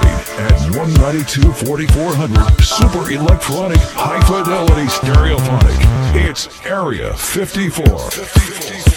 at 192 4400 Super Electronic High Fidelity Stereophonic. It's Area 54.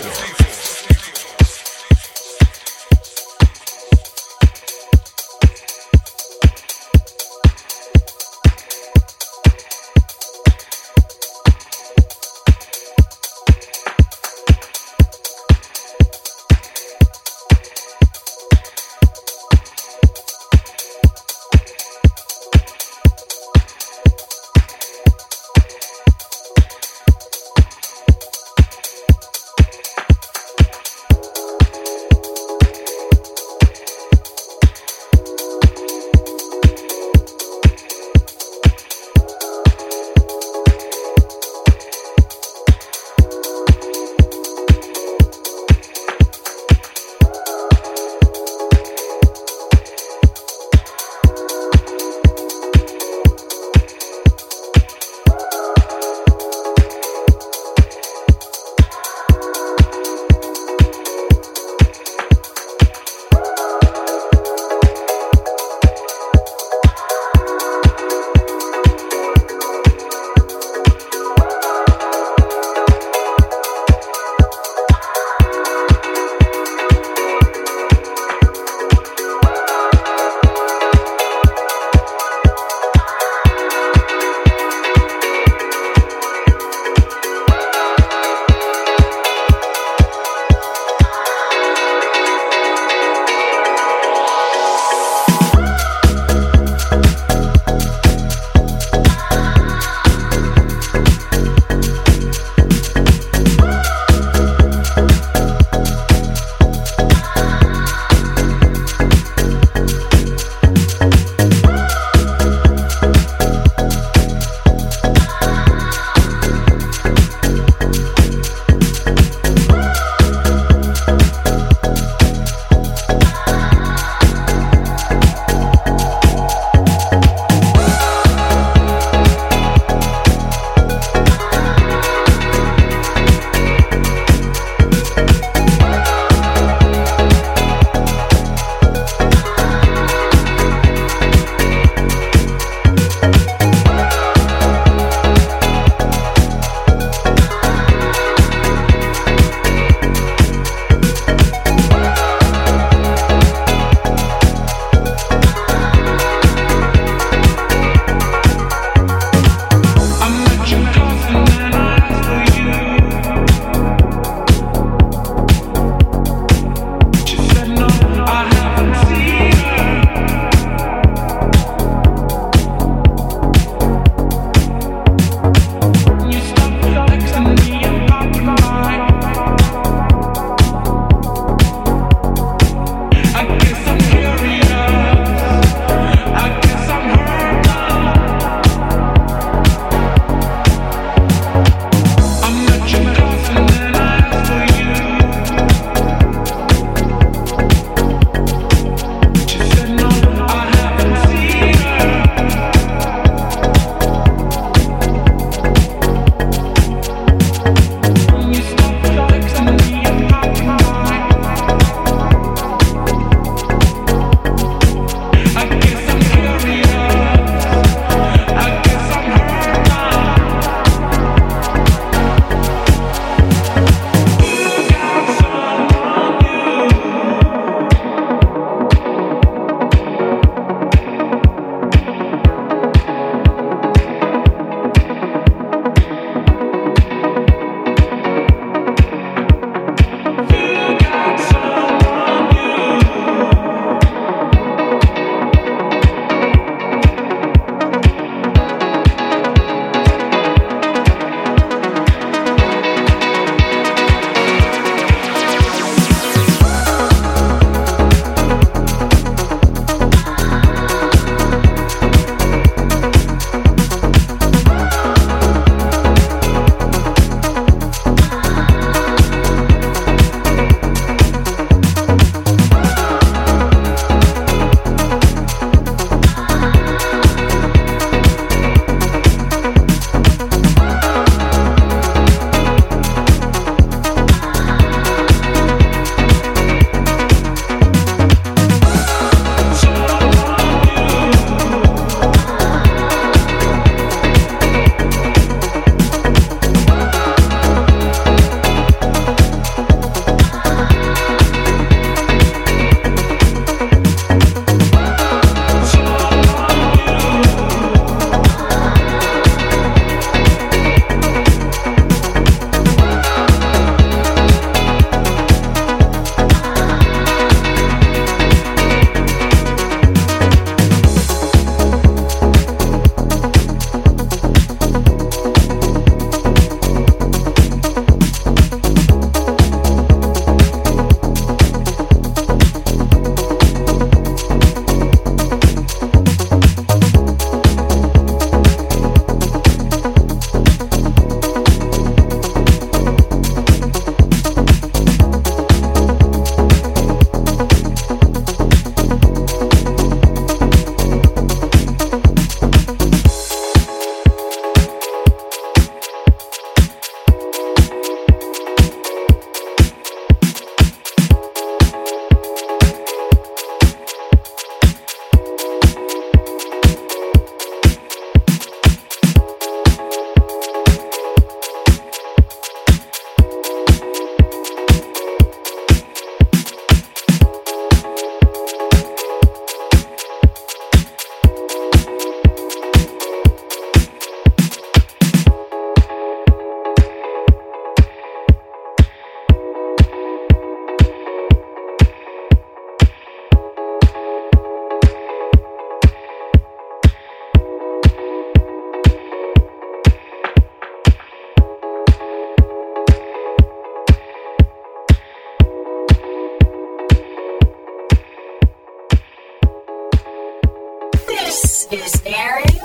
is Area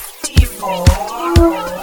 54.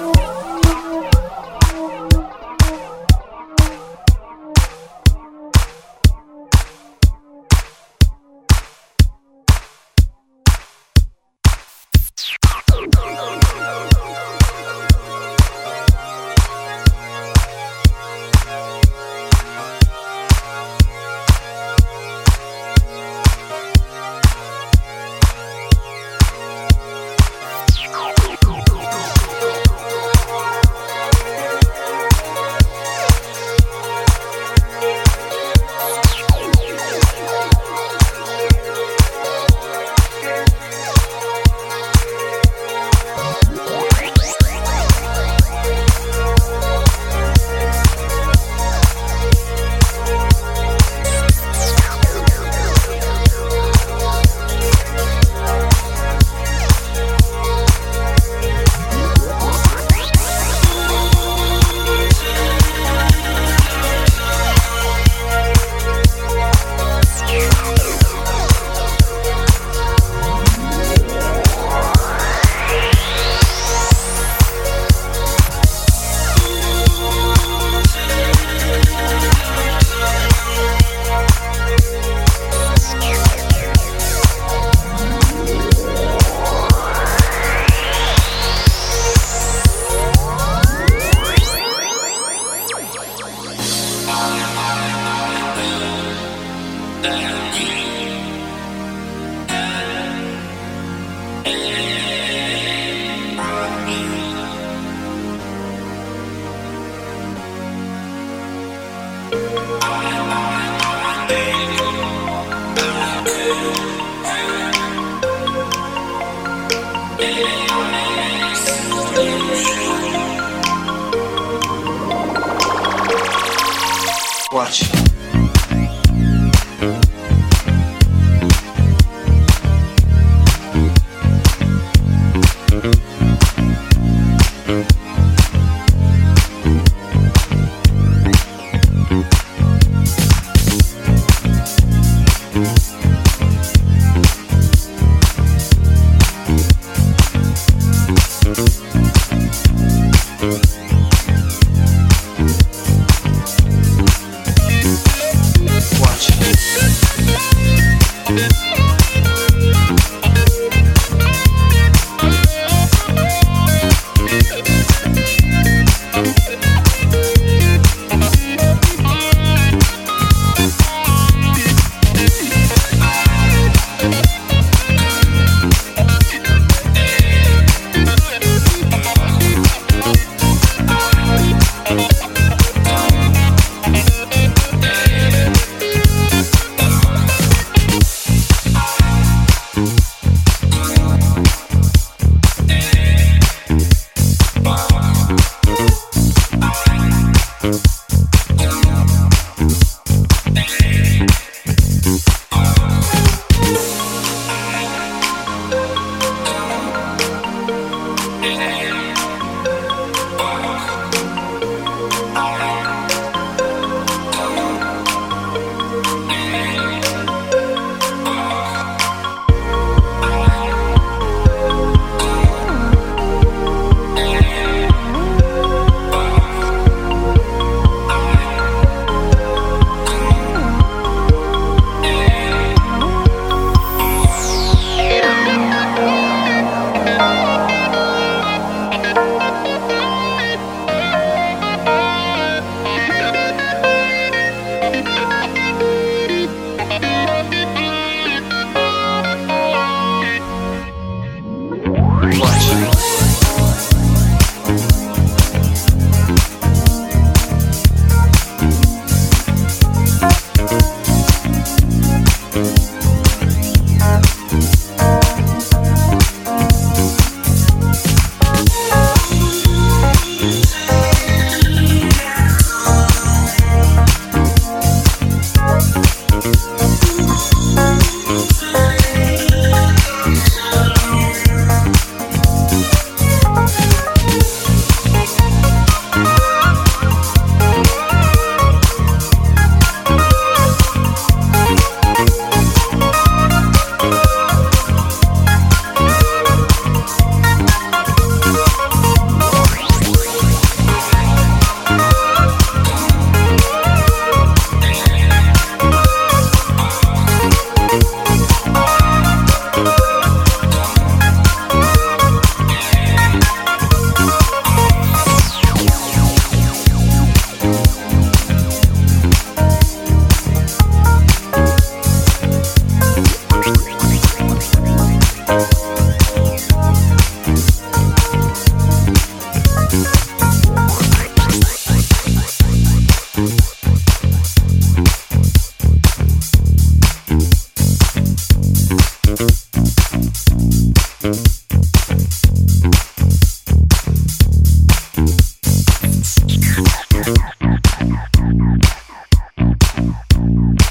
Watch.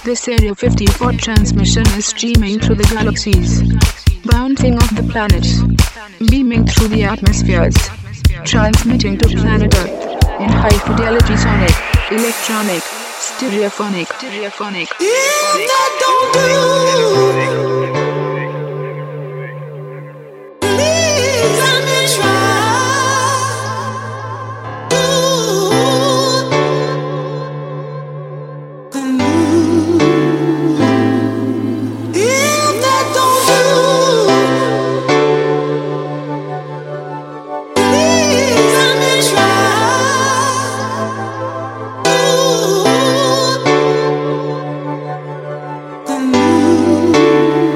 This Area 54 transmission is streaming through the galaxies, bouncing off the planets, beaming through the atmospheres, transmitting to planet Earth in high fidelity sonic, electronic, stereophonic. If that don't do, please let me try. The moon. If that don't do, please let me try. The moon.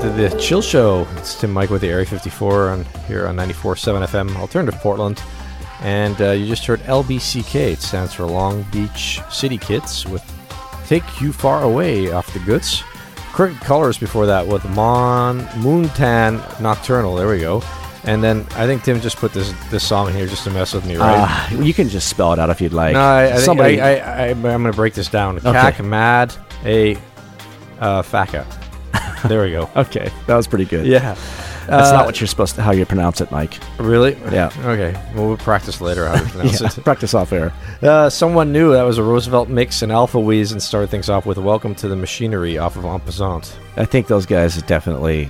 to the Chill Show. It's Tim Mike with the Area 54 here on 94.7 FM, Alternative Portland. And you just heard LBCK. It stands for Long Beach City Kids with Take You Far Away off the Goods. Crooked Colors before that with Moontan Nocturnal. There we go. And then I think Tim just put this song in here just to mess with me, right? You can just spell it out if you'd like. No, I'm going to break this down. Okay. Kak Mad A Faka. There we go. Okay, that was pretty good. Yeah. That's not what you're supposed to, how you pronounce it, Mike. Really? Yeah. Okay. Well, we'll practice later how to pronounce it. Practice off air. Someone New, that was a Roosevelt mix, and Alpha Wheeze, and started things off with Welcome to the Machinery off of En Passant. I think those guys definitely,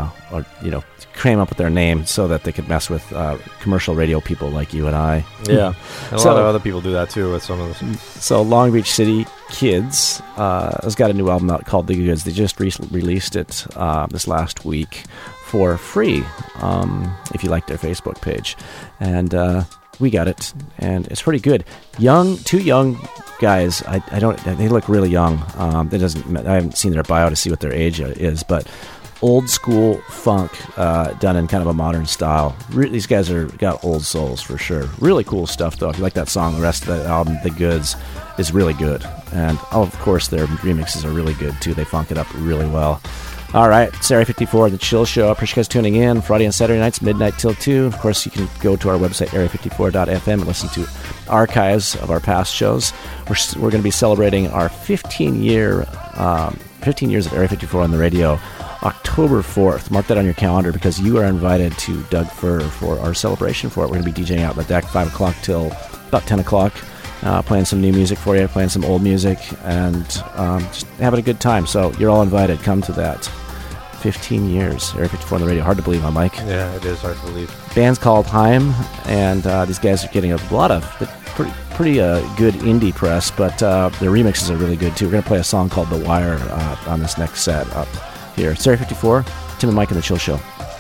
came up with their name so that they could mess with commercial radio people like you and I. Yeah. And a lot of other people do that too with some of this. So Long Beach City Kids has got a new album out called The Goods. They just released it this last week for free if you like their Facebook page. And we got it, and it's pretty good. Two young guys. They look really young. I haven't seen their bio to see what their age is, but old school funk done in kind of a modern style. These guys got old souls for sure. Really cool stuff though. If you like that song, the rest of that album, The Goods, is really good. And of course their remixes are really good too. They funk it up really well. All right, it's Area 54, The Chill Show. I appreciate you guys tuning in Friday and Saturday nights, midnight till 2. Of course, you can go to our website, area54.fm, and listen to archives of our past shows. We're going to be celebrating our 15 years of Area 54 on the radio, October 4th. Mark that on your calendar because you are invited to Doug Fur for our celebration for it. We're going to be DJing out on the deck 5 o'clock till about 10 o'clock. Playing some new music for you, playing some old music, and just having a good time. So you're all invited. Come to that. 15 years, Area 54 on the radio. Hard to believe, huh, Mike? Yeah, it is hard to believe. Band's called Heim, and these guys are getting a lot of pretty good indie press, but their remixes are really good, too. We're going to play a song called The Wire on this next set up here. It's Area 54, Tim and Mike and The Chill Show.